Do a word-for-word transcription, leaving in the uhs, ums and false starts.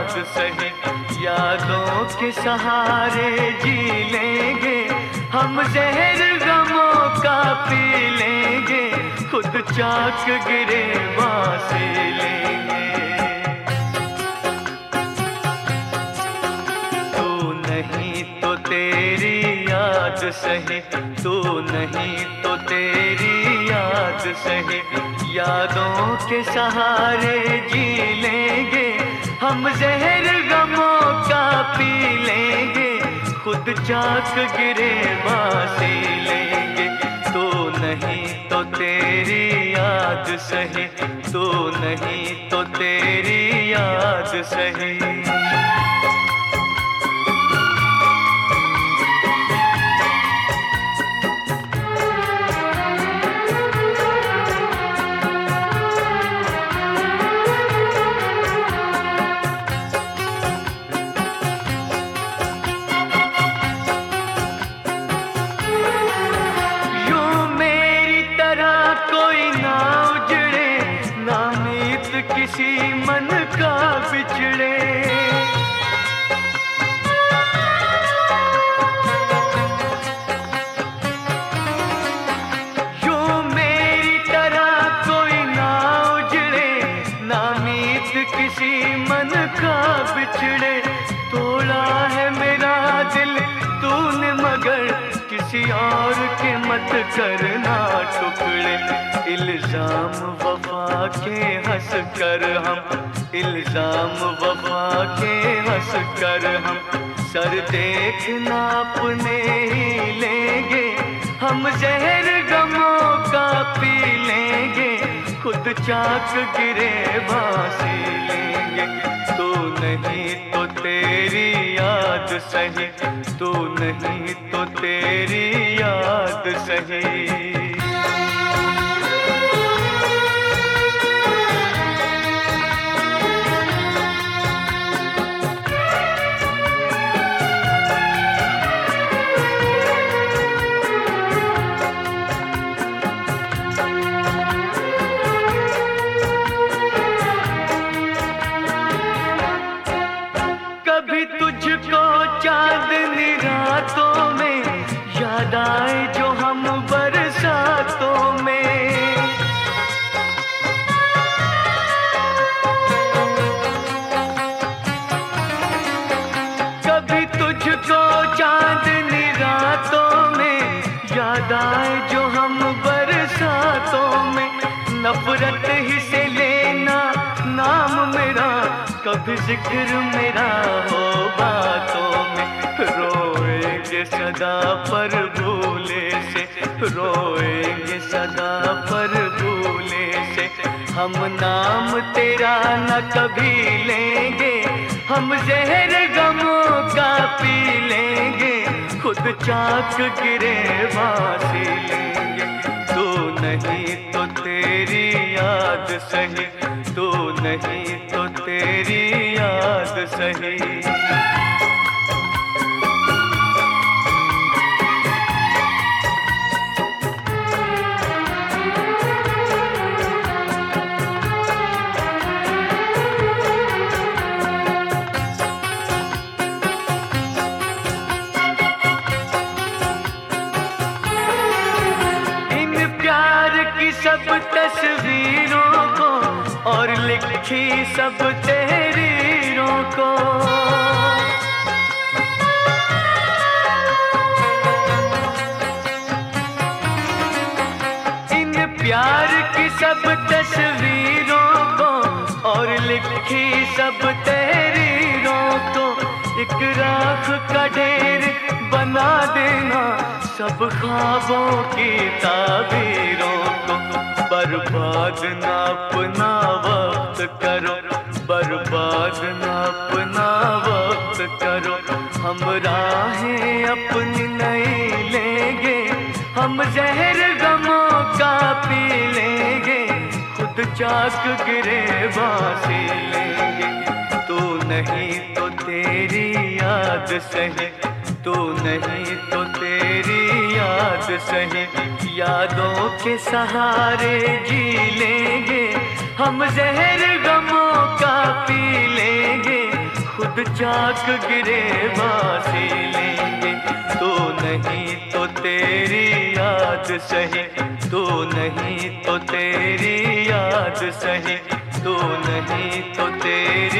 याद सही, यादों के सहारे जी लेंगे हम, जहर गमों का पी लेंगे, खुद चाक गिरेबां से लेंगे। तू नहीं तो तेरी याद सही, तू नहीं तो तेरी याद सही, यादों के सहारे जी लेंगे हम, जहर गमों का पी लेंगे, खुद चाक गिरेबां से लेंगे। तो नहीं तो तेरी याद सही, तो नहीं तो तेरी याद सही। किसी मन का बिछड़े, यूं मेरी तरह कोई ना उजड़े, नामीत किसी मन का बिछड़े। तोड़ा है मेरा दिल तूने मगर, किसी और के मत करना टुकड़े। इल्जाम वफा के हंस कर हम, इल्जाम वफा के हंस कर हम, सर देखना अपने ही लेंगे हम, जहर गमों का पी लेंगे, खुद चाक गिरेबां से लेंगे। तो नहीं तो तेरी याद सही, तो नहीं तो तेरी याद सही। कभी तुझको चांदनी रातों में याद आए जो हम बरसातों में, कभी तुझको चांदनी रातों में याद आए जो हम बरसातों में। नफरत ही से लेना नाम मेरा, कभी जिक्र मेरा हो बातों में। रोएंगे सदा पर भूले से, रोएंगे सदा पर भूले से, हम नाम तेरा न कभी लेंगे, हम जहर गमों का पी लेंगे, खुद चाक गिरेबां से लेंगे। तो नहीं तो तेरी याद सही, तो नहीं तो तेरी याद सही। सब तस्वीरों को और लिखी सब तहरीरों को, इन प्यार की सब तस्वीरों को और लिखी सब तहरीरों को, एक राख का ढेर बना देना सब ख्वाबों की ताबीरों को। बर्बाद ना अपना वक्त करो, बर्बाद ना अपना वक्त करो, हम राहें अपनी नई लेंगे, हम जहर गमों का पी लेंगे, खुद चाक गिरेबां से लेंगे। तो नहीं तो तेरी याद सही, तो नहीं तो तेरी याद सही, यादों के सहारे जी लेंगे, हम जहर गमों का पी लेंगे, चाक गिरे बासी लेंगे। तू नहीं तो तेरी याद सही, तू नहीं तो तेरी याद सही, तू नहीं तो तेरी